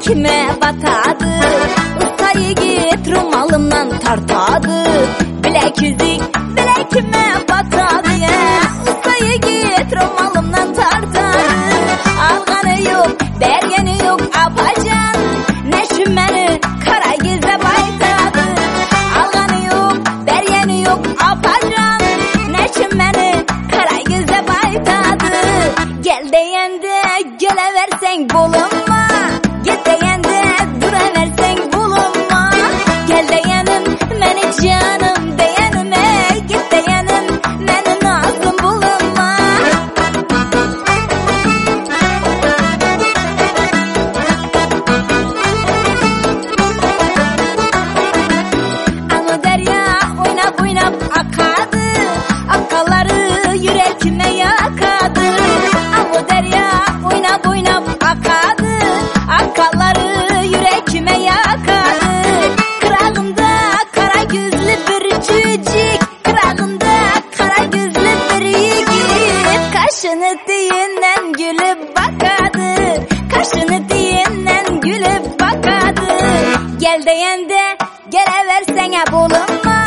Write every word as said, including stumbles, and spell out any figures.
bilekime batadı. Usta yigit rumalımdan tartadı. Bilek yüzük bilekime batadı ya. Usta yigit rumalımdan tartadı. Alganı yok, bergeni yok apacan. Neşim beni kara gizle baytadı. Alganı yok, bergeni yok apacan. Neşim beni kara gizle baytadı. Gel deyende geleversen bulunma. Git deyende duraversen bulunma. Gel deyenim beni canım deyenime. Git deyenim beni nazım bulunma. Anı derya oynap oynap akadı. Akaları yürekime yakadı. Anı derya oynap oynap akadı. Akaları yürekime yakadı. Kralımda kara gözlü bir çocuk. Kralımda kara gözlü bir yigit. Kaşını diyinden gülüp bakadı. Kaşını diyinden gülüp bakadı. Gel deyende geleversene bulunma.